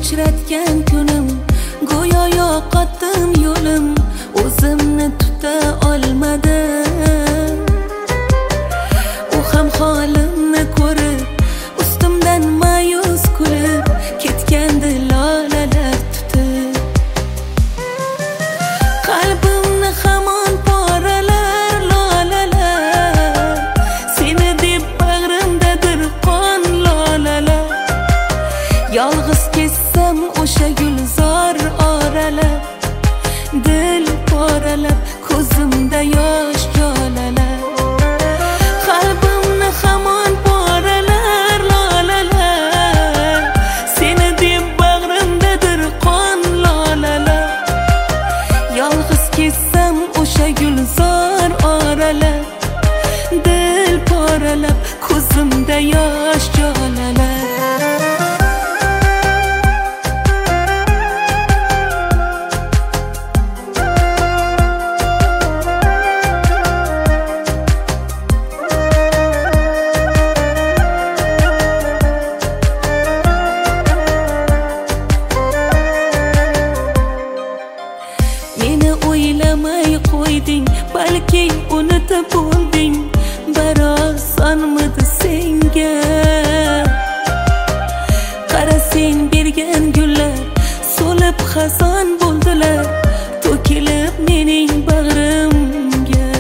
uchratgan kunim, go'yo yo'qotdim yo'lim, o'zimni tuta olmadim. U ham holimni ko'rib, ustimdan ma'yus kulib ketgandi lolalar tutib. Qalbimni hamon poralar lolalar, seni deb bag'rimdadir qon lolalar. Yolg'iz kessam o'sha gulzor oralab, dil poralab, ko'zimda yosh jolalar. Qalbimni hamon poralar lolalar, seni deb bag'rimdadir qon lolalar. Yolg'iz kessam o'sha gulzor oralab, dil poralab, ko'zimda yosh jolalar. Meni o'ylamay qo'yding, balki unutib bo'lding. Biroz sonmidi senga. Qara sen bergan gullar so'lib xazon bo'ldilar, to'kilib mening bag'rimga.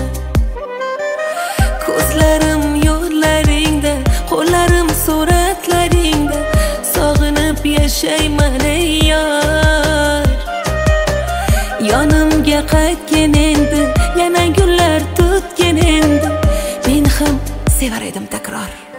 Ko'zlarim yo'llaringda, qo'llarim suratlaringda, sog'inib yashayman ey yor. Yonimga qaytgin endi, yana gullar tutgin endi, men ham sevar edim takror.